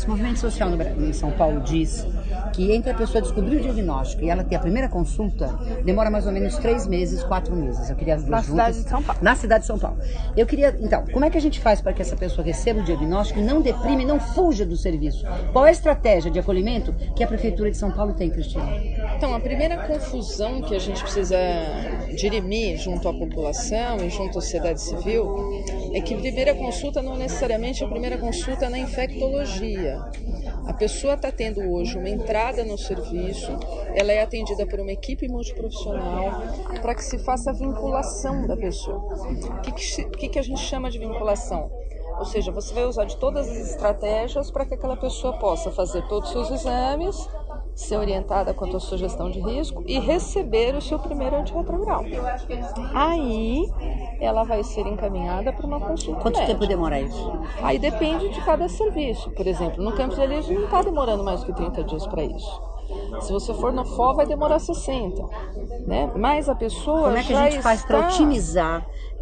O movimento social em São Paulo diz que entre a pessoa descobrir o diagnóstico e ela ter a primeira consulta, demora mais ou menos 3 meses, 4 meses. Eu queria as duas juntas. Cidade de São Paulo. Na cidade de São Paulo. Eu queria, então, como é que a gente faz para que essa pessoa receba o diagnóstico e não deprime, não fuja do serviço? Qual é a estratégia de acolhimento que a Prefeitura de São Paulo tem, Cristina? Então, a primeira confusão que a gente precisa dirimir junto à população e junto à sociedade civil é que a primeira consulta não é necessariamente a primeira consulta na infectologia. A pessoa está tendo hoje uma entrada no serviço, ela é atendida por uma equipe multiprofissional para que se faça a vinculação da pessoa. O que a gente chama de vinculação? Ou seja, você vai usar de todas as estratégias para que aquela pessoa possa fazer todos os seus exames, ser orientada quanto à sua gestão de risco e receber o seu primeiro antirretroviral. Aí, ela vai ser encaminhada para uma consulta Quanto médica. tempo demora isso? Aí depende de cada serviço. Por exemplo, no Campos Elíseos não está demorando mais do que 30 dias para isso. Se você for no FO, vai demorar 60, né? Mas a pessoa Como é que já a gente faz para está... otimizar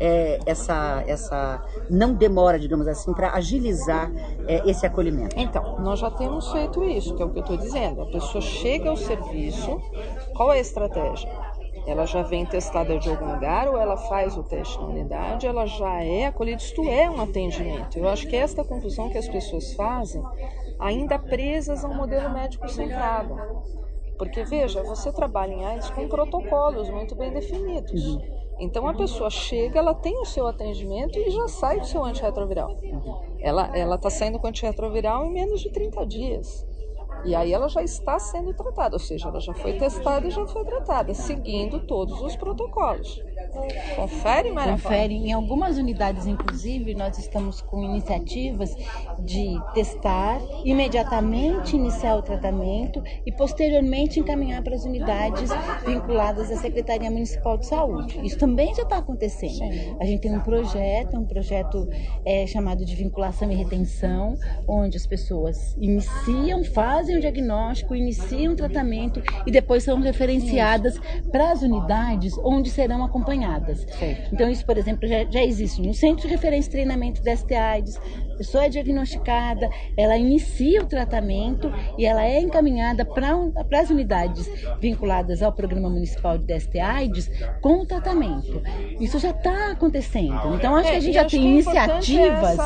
essa não demora, digamos assim, para agilizar esse acolhimento? Então, nós já temos feito isso, que é o que eu estou dizendo. A pessoa chega ao serviço, qual é a estratégia? Ela já vem testada de algum lugar ou ela faz o teste na unidade, ela já é acolhida, isto é um atendimento. Eu acho que esta confusão que as pessoas fazem, ainda presas a um modelo médico centrado. Porque, veja, você trabalha em AIDS com protocolos muito bem definidos. Então, a pessoa chega, ela tem o seu atendimento e já sai do seu antirretroviral. Ela está saindo com antirretroviral em menos de 30 dias. E aí ela já está sendo tratada, ou seja, ela já foi testada e já foi tratada, seguindo todos os protocolos. Confere, Maria? Confere. Em algumas unidades, inclusive, nós estamos com iniciativas de testar, imediatamente iniciar o tratamento e posteriormente encaminhar para as unidades vinculadas à Secretaria Municipal de Saúde. Isso também já está acontecendo. Sim. A gente tem um projeto chamado de vinculação e retenção, onde as pessoas iniciam, fazem o diagnóstico, iniciam o tratamento e depois são referenciadas para as unidades onde serão acompanhadas. Certo. Então isso, por exemplo, já existe no Centro de Referência e Treinamento da ST-AIDS. A pessoa é diagnosticada, ela inicia o tratamento e ela é encaminhada para as unidades vinculadas ao Programa Municipal de DST-AIDS com o tratamento. Isso já está acontecendo. Então acho que a gente já tem iniciativas.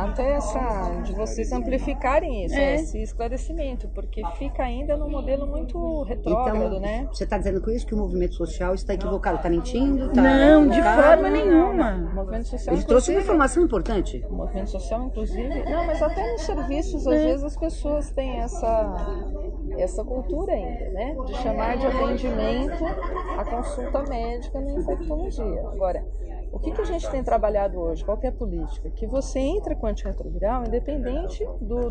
De vocês amplificarem isso, esse esclarecimento, porque fica ainda num modelo muito retrógrado, então, né? Você está dizendo com isso que o movimento social está equivocado, está mentindo? Não, de forma nenhuma. O movimento social, ele trouxe uma informação importante. O movimento social, inclusive... Não, mas até nos serviços, às vezes, as pessoas têm essa cultura ainda, né? De chamar de atendimento a consulta médica na infectologia. Agora, o que a gente tem trabalhado hoje? Qual que é a política? Que você entra com antirretroviral independente do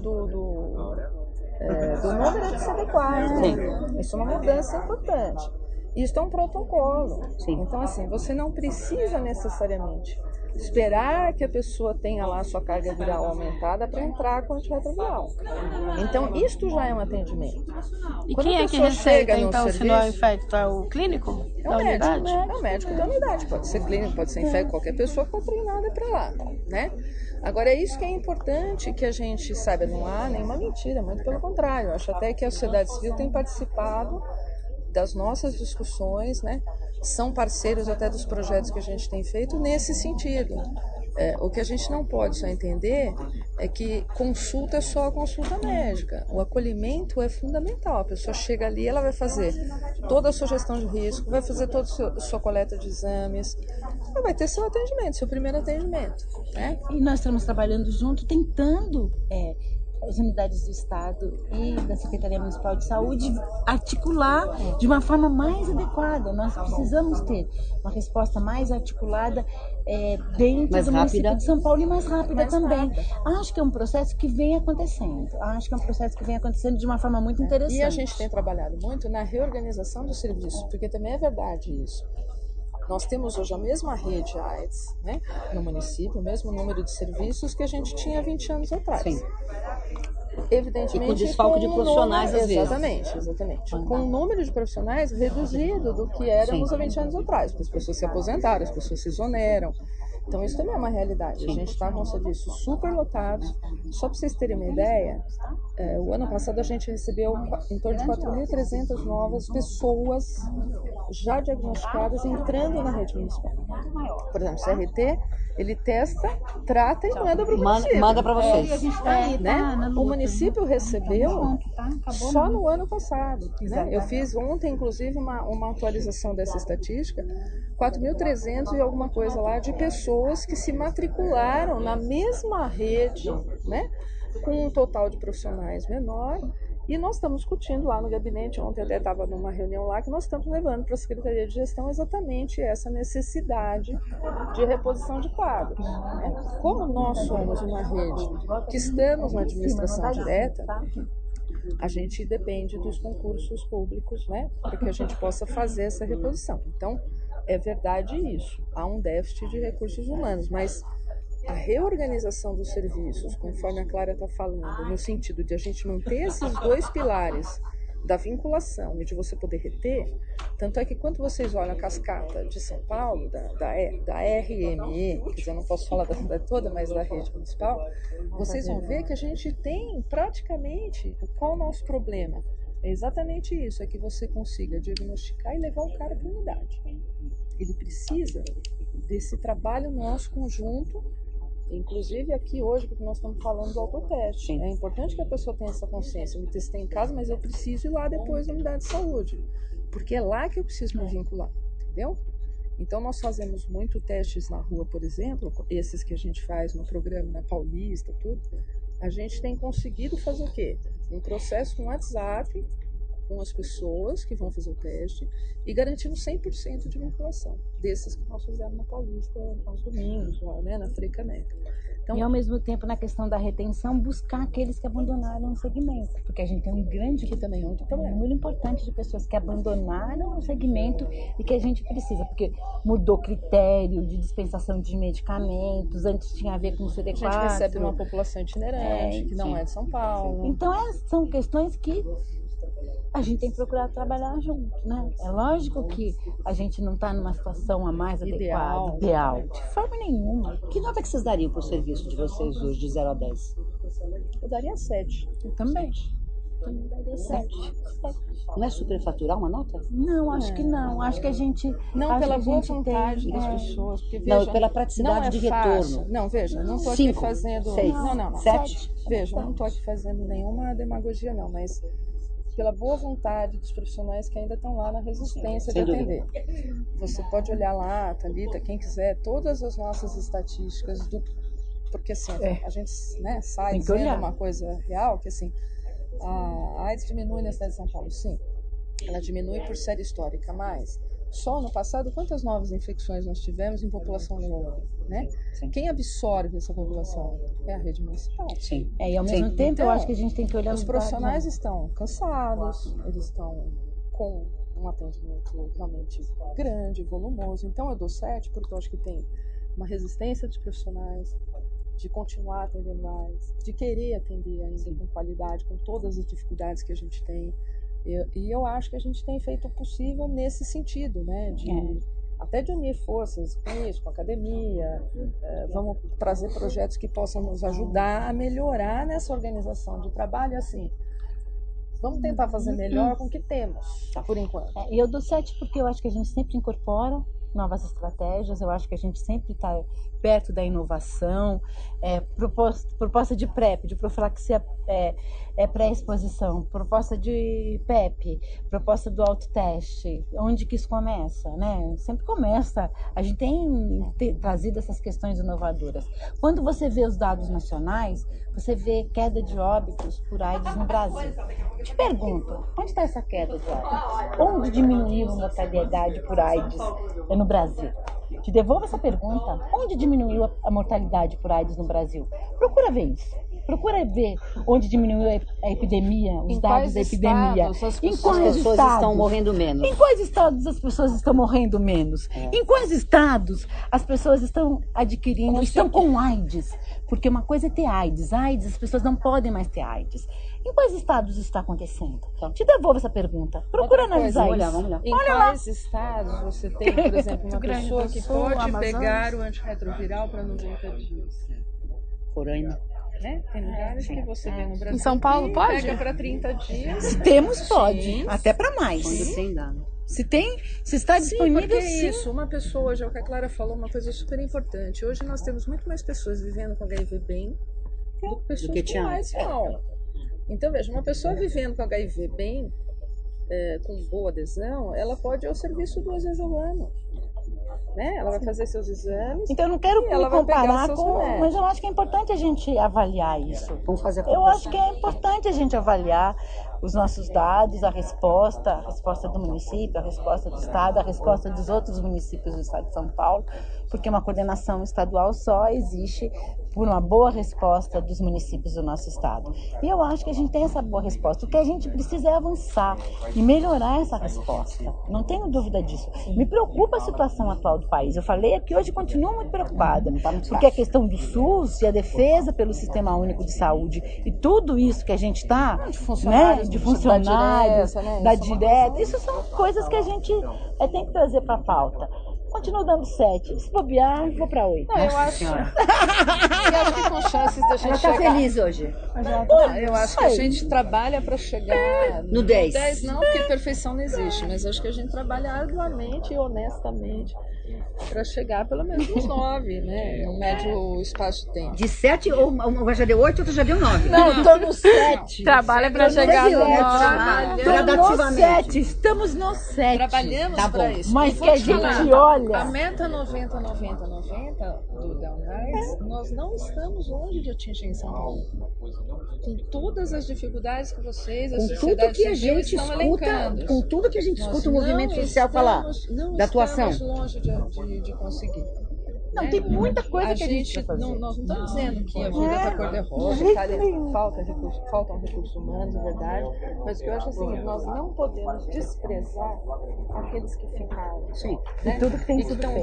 número de CD4. Sim. Isso é uma mudança importante. Isso é um protocolo. Sim. Então, assim, você não precisa necessariamente esperar que a pessoa tenha lá a sua carga viral aumentada para entrar com antirretroviral. Então, isto já é um atendimento. E quem é que receita, então, se não infecta? O clínico da unidade? É o médico da unidade. Pode ser clínico, pode ser infecto, qualquer pessoa que for treinada para lá, né? Agora, é isso que é importante que a gente saiba. Não há nenhuma mentira, muito pelo contrário. Eu acho até que a sociedade civil tem participado das nossas discussões, né? São parceiros até dos projetos que a gente tem feito nesse sentido. O que a gente não pode só entender é que consulta é só a consulta médica. O acolhimento é fundamental. A pessoa chega ali, ela vai fazer toda a sua gestão de risco, vai fazer toda a sua coleta de exames, ela vai ter seu atendimento, seu primeiro atendimento, né? E nós estamos trabalhando junto, tentando as unidades do Estado e da Secretaria Municipal de Saúde articular de uma forma mais adequada. Nós precisamos ter uma resposta mais articulada dentro do município de São Paulo e mais rápida também. Acho que é um processo que vem acontecendo. De uma forma muito interessante. E a gente tem trabalhado muito na reorganização dos serviços, porque também é verdade isso. Nós temos hoje a mesma rede AIDS, né, no município, o mesmo número de serviços que a gente tinha 20 anos atrás. Sim. Evidentemente, e com desfalque de profissionais, às vezes. Exatamente. Com um número de profissionais reduzido do que éramos há 20 anos atrás, porque as pessoas se aposentaram, as pessoas se exoneram. Então isso também é uma realidade. A gente está com serviços super lotados. Só para vocês terem uma ideia, o ano passado a gente recebeu em torno de 4.300 novas pessoas já diagnosticadas entrando na rede municipal. Por exemplo, o CRT, ele testa, trata e manda para o município. Manda para vocês. Né? O município recebeu só no ano passado. Né? Eu fiz ontem, inclusive, uma atualização dessa estatística, 4.300 e alguma coisa lá de pessoas que se matricularam na mesma rede, né? Com um total de profissionais menor. E nós estamos discutindo lá no gabinete, ontem até estava numa reunião lá, que nós estamos levando para a Secretaria de Gestão exatamente essa necessidade de reposição de quadros. Né? Como nós somos uma rede que estamos na administração direta, a gente depende dos concursos públicos, né, para que a gente possa fazer essa reposição. Então, é verdade isso, há um déficit de recursos humanos, mas a reorganização dos serviços, conforme a Clara está falando, no sentido de a gente manter esses dois pilares da vinculação e de você poder reter, tanto é que quando vocês olham a cascata de São Paulo, da RME, quer dizer, eu não posso falar da cidade toda, mas da rede municipal, vocês vão ver que a gente tem praticamente, qual é o nosso problema? É exatamente isso, é que você consiga diagnosticar e levar o cara para a unidade. Ele precisa desse trabalho nosso conjunto, inclusive aqui hoje, porque nós estamos falando do autoteste. É importante que a pessoa tenha essa consciência. Eu me testei em casa, mas eu preciso ir lá depois na unidade de saúde, porque é lá que eu preciso me vincular, entendeu? Então nós fazemos muito testes na rua, por exemplo, esses que a gente faz no programa na Paulista, tudo. A gente tem conseguido fazer o quê? Um processo com WhatsApp, com as pessoas que vão fazer o teste e garantindo 100% de vinculação desses que nós fizemos na Paulista aos domingos, lá, né, na Frei Caneca. Então, e ao mesmo tempo, na questão da retenção, buscar aqueles que abandonaram o segmento, porque a gente tem um grande, que também é outro problema, muito importante de pessoas que abandonaram o segmento e que a gente precisa, porque mudou critério de dispensação de medicamentos, antes tinha a ver com o CD4. A gente recebe uma população itinerante, que não é de São Paulo. Então, são questões que a gente tem que procurar trabalhar junto, né? É lógico que a gente não está numa situação a mais adequada, ideal, de forma nenhuma. Que nota que vocês dariam para o serviço de vocês hoje, de 0 a 10? Eu daria 7. Eu também. Eu daria 7. Não é superfaturar uma nota? Não, acho que não. Acho que a gente... Não, pela boa vontade das pessoas. Porque, veja, não, pela praticidade de retorno. Não, veja, não estou aqui fazendo... 6, não. 7? Veja, não estou aqui fazendo nenhuma demagogia, não, mas... pela boa vontade dos profissionais que ainda estão lá na resistência de atender. Você pode olhar lá, Thalita, quem quiser, todas as nossas estatísticas, porque assim, a gente, né, sai dizendo uma coisa real, que assim, a AIDS diminui na cidade de São Paulo, sim, ela diminui por série histórica, mas só no passado, quantas novas infecções nós tivemos em população longa, né? Sim. Quem absorve essa população é a rede municipal. Sim. E ao mesmo tempo, então, eu acho que a gente tem que olhar... Os profissionais estão cansados, eles estão com um atendimento realmente grande, volumoso. Então, eu dou 7 porque eu acho que tem uma resistência dos profissionais de continuar atendendo mais, de querer atender ainda com qualidade, com todas as dificuldades que a gente tem. E eu acho que a gente tem feito o possível nesse sentido, né? Até de unir forças com isso, com a academia. Vamos trazer projetos que possam nos ajudar a melhorar nessa organização de trabalho. Assim, vamos tentar fazer melhor com o que temos, por enquanto. E eu dou 7 porque eu acho que a gente sempre incorpora novas estratégias, eu acho que a gente sempre está perto da inovação, proposta de PrEP, de profilaxia pré-exposição, proposta de PEP, proposta do autoteste, onde que isso começa, né? Sempre começa, a gente tem trazido essas questões inovadoras. Quando você vê os dados nacionais, você vê queda de óbitos por AIDS no Brasil. Te pergunto, onde está essa queda de óbitos? Onde diminuiu a mortalidade por AIDS no Brasil? Te devolvo essa pergunta. Onde diminuiu a mortalidade por AIDS no Brasil? Procura ver isso. Procura ver onde diminuiu a epidemia, os dados da epidemia. Em quais pessoas estão morrendo menos? Em quais estados as pessoas estão morrendo menos? Em quais estados as pessoas estão adquirindo, estão com AIDS? Porque uma coisa é ter AIDS. AIDS, as pessoas não podem mais ter AIDS. Em quais estados isso está acontecendo? Te devolvo essa pergunta. Procura analisar isso. Vamos olhar. Em quais estados você tem, por exemplo, uma pessoa que pode pegar o antirretroviral para 90 dias? Roraima. Né? Tem lugares que você vê no Brasil. Em São Paulo que pode? Pega para 30 dias. Se temos, pode. Sim. Até para mais. Sem dano. Se está disponível, porque sim. isso, uma pessoa, hoje, é o que a Clara falou, uma coisa super importante. Hoje nós temos muito mais pessoas vivendo com HIV bem do que pessoas com AIDS mal. Então, veja, uma pessoa vivendo com HIV bem, com boa adesão, ela pode ir ao serviço 2 vezes ao ano. Né? Ela vai fazer seus exames. Então eu não quero ela vai pegar comparar seus com, remédios. mas eu acho que é importante a gente avaliar isso. Vamos fazer a Eu acho que é importante a gente avaliar os nossos dados, a resposta do município, a resposta do estado, a resposta dos outros municípios do estado de São Paulo, porque uma coordenação estadual só existe por uma boa resposta dos municípios do nosso estado. E eu acho que a gente tem essa boa resposta. O que a gente precisa é avançar e melhorar essa resposta. Não tenho dúvida disso. Me preocupa a situação atual do país. Eu falei aqui hoje e continuo muito preocupada, porque a questão do SUS e a defesa pelo Sistema Único de Saúde e tudo isso que a gente está, né, de funcionários, da direta, isso são coisas que a gente tem que trazer para a pauta. Continuo dando 7. Se bobear, vou para 8. Não, eu acho que com chances da gente Ela tá chegar... feliz hoje. Eu acho que a gente trabalha para chegar... No 10. No 10 não, porque perfeição não existe, mas acho que a gente trabalha arduamente e honestamente para chegar pelo menos nos 9, né? Um médio espaço de tempo. De 7, ou uma já deu 8, outra já deu 9. Não, estou no 7. Trabalha para chegar no 9. Estamos no 7. Estamos no 7. Trabalhamos para isso. Mas que a gente olha... A meta 90 do Downrise, nós não estamos longe de atingir em São Paulo. Com todas as dificuldades que vocês, a sociedade que a civil gente estão escuta, elencando. com tudo que a gente escuta o movimento social falar da atuação. Não estamos longe de conseguir. Não, tem muita coisa que a gente vai fazer. Nós não estamos dizendo que a vida está cor-de-rosa, faltam recursos humanos, é verdade, mas o que eu acho assim, nós não podemos desprezar aqueles que ficaram. Sim. Né? E tudo que tem e que estão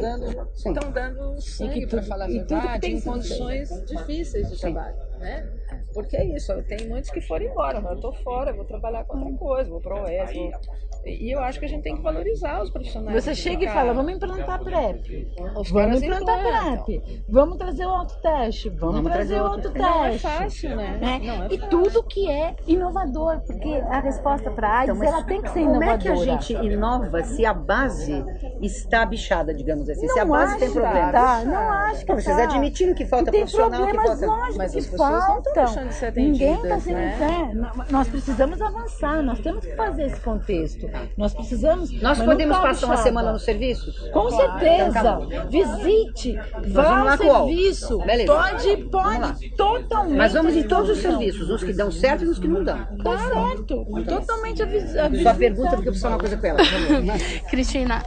dando sangue, para falar a verdade, em condições difíceis de trabalho. Né? Porque é isso, tem muitos que foram embora, mas eu estou fora, vou trabalhar com outra coisa, vou para o Oeste. E eu acho que a gente tem que valorizar os profissionais. Você chega e fala, vamos implantar PrEP. Vamos implantar PrEP. Vamos trazer o autoteste. Vamos trazer o autoteste. Não é fácil, né? Não é e fácil. Tudo que é inovador, porque a resposta para a AIDS, ela tem que ser inovadora. Como é que a gente inova se a base está bichada, digamos assim? Não se a base tem problemas? Não acho que Vocês admitiram que falta profissional, que falta... Mas que as pessoas não estão faltam. deixando de ser Ninguém está atendidas, sendo... né? Nós precisamos avançar, nós temos que fazer esse contexto. Nós precisamos... Nós podemos passar uma semana nos serviços? Com certeza. Visite, vá ao serviço. Beleza. Pode totalmente. Mas vamos em todos os serviços, os que dão certo e os que não dão. Tá certo. Totalmente avisado. Sua pergunta, porque eu preciso falar uma coisa com ela. Cristina,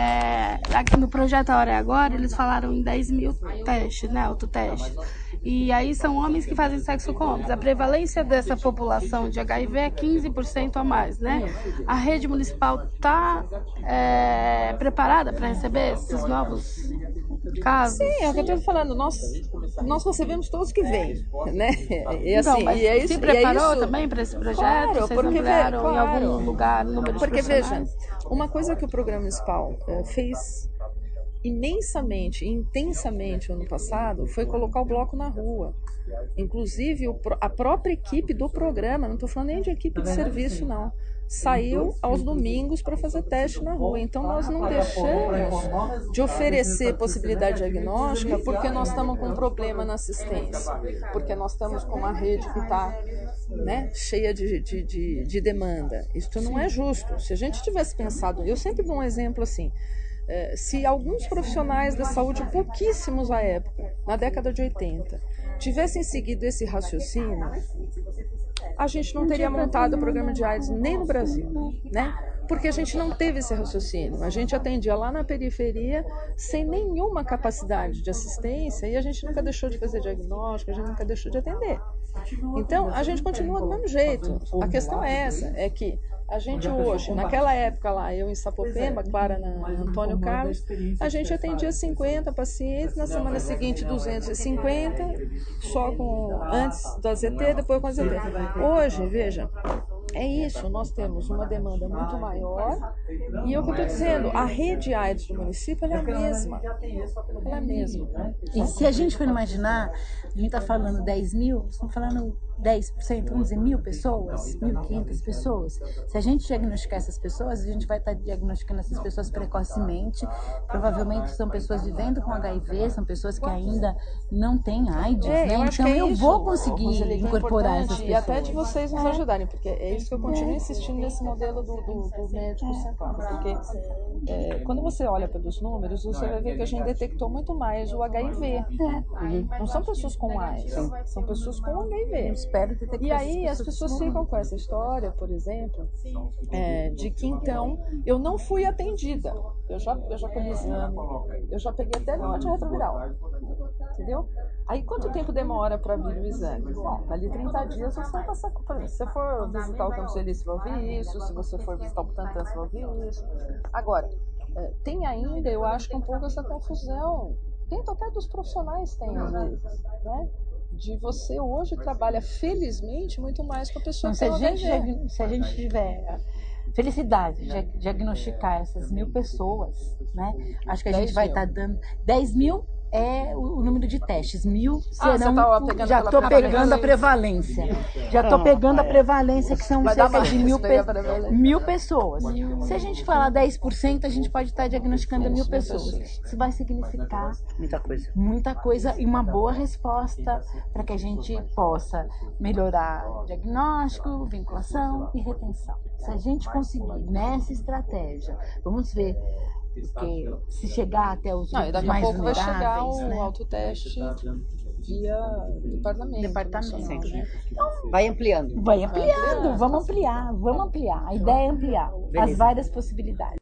aqui no projeto A Hora é Agora, eles falaram em 10 mil testes, né, autotestes. E aí são homens que fazem sexo com homens. A prevalência dessa população de HIV é 15% a mais, né? A rede municipal está preparada para receber esses novos casos? Sim, é o que eu estou falando. Nós recebemos todos que vêm, né? E assim, então, mas e é isso, se preparou é isso. também para esse projeto? Claro, vocês porque ampliaram em algum lugar o número de porque profissionais? veja, uma coisa que o programa municipal fez imensamente, intensamente ano passado, foi colocar o bloco na rua. Inclusive a própria equipe do programa, não estou falando nem de equipe de serviço, não, saiu aos domingos para fazer teste na rua. Então nós não deixamos de oferecer possibilidade diagnóstica porque nós estamos com um problema na assistência, porque nós estamos com uma rede que está, né, cheia de demanda. Isso não é justo. Se a gente tivesse pensado, eu sempre dou um exemplo assim, se alguns profissionais da saúde, pouquíssimos à época, na década de 80, tivessem seguido esse raciocínio, a gente não teria montado o programa de AIDS nem no Brasil, né? Porque a gente não teve esse raciocínio. A gente atendia lá na periferia sem nenhuma capacidade de assistência e a gente nunca deixou de fazer diagnóstico, a gente nunca deixou de atender. Então, a gente continua do mesmo jeito. A questão é essa, é que A gente hoje, naquela época lá, eu em Sapopemba, Clara na Antônio Carlos, a gente atendia 50 pacientes, na semana seguinte 250, só antes do AZT, depois com AZT. Hoje, veja, é isso, nós temos uma demanda muito maior e é o que eu estou dizendo, a rede AIDS do município ela é a mesma. Ela é a mesma. E se a gente for imaginar, a gente está falando 10 mil, estamos falando 10%, vamos dizer 1.000 pessoas, 1.500 pessoas. Se a gente diagnosticar essas pessoas, a gente vai estar diagnosticando essas pessoas precocemente. Provavelmente são pessoas vivendo com HIV, são pessoas que ainda não têm AIDS, né? Então eu vou conseguir incorporar essas pessoas. E até de vocês nos ajudarem, porque é isso que eu continuo insistindo nesse modelo do médico central. Porque quando você olha pelos números, você vai ver que a gente detectou muito mais o HIV. Não são pessoas com AIDS, são pessoas com HIV. E aí as pessoas ficam com essa história, por exemplo, de que então eu não fui atendida. Eu já colhi exame, eu já peguei até meu antirretroviral. Entendeu? Aí quanto tempo demora para abrir o exame? Bom, dali 30 dias você vai passar. Se você for visitar o Campos Elíseos, você vai ouvir isso. Se você for visitar o Butantã, você vai ouvir isso. Agora, tem ainda, eu acho que um pouco essa confusão. Dentro até dos profissionais tem, às vezes, né? De você hoje trabalha, felizmente, muito mais com a pessoa então, que se a gente tiver felicidade de diagnosticar essas 1.000 pessoas, né? Acho que a gente vai estar dando 10 mil. É o número de testes, 1.000 serão, já estou pegando a prevalência. Já estou pegando a prevalência, que são cerca de 1.000 pessoas. Se a gente falar 10%, a gente pode estar diagnosticando 1.000 pessoas. Isso vai significar muita coisa e uma boa resposta para que a gente possa melhorar o diagnóstico, vinculação e retenção. Se a gente conseguir nessa estratégia, vamos ver. Porque se chegar até os daqui mais a pouco vai chegar o né? autoteste via departamento. Né? Então, vai ampliando. Vamos ampliar. A ideia é ampliar as várias possibilidades.